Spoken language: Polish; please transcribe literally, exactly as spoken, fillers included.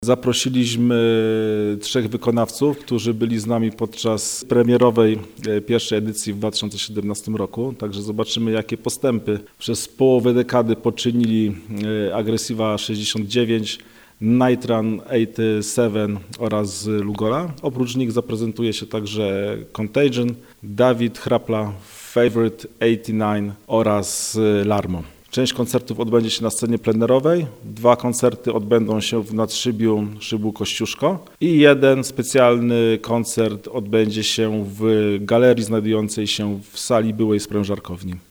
Zaprosiliśmy trzech wykonawców, którzy byli z nami podczas premierowej pierwszej edycji w dwa tysiące siedemnastym roku. Także zobaczymy, jakie postępy przez połowę dekady poczynili Aggressiva sześćdziesiąt dziewięć, Nitran osiemdziesiąt siedem oraz Lugora. Oprócz nich zaprezentuje się także Contagion, Dawid Hrapla, Favorite osiemdziesiąt dziewięć oraz Larmo. Część koncertów odbędzie się na scenie plenerowej, dwa koncerty odbędą się w nadszybiu szybu Kościuszko i jeden specjalny koncert odbędzie się w galerii znajdującej się w sali byłej sprężarkowni.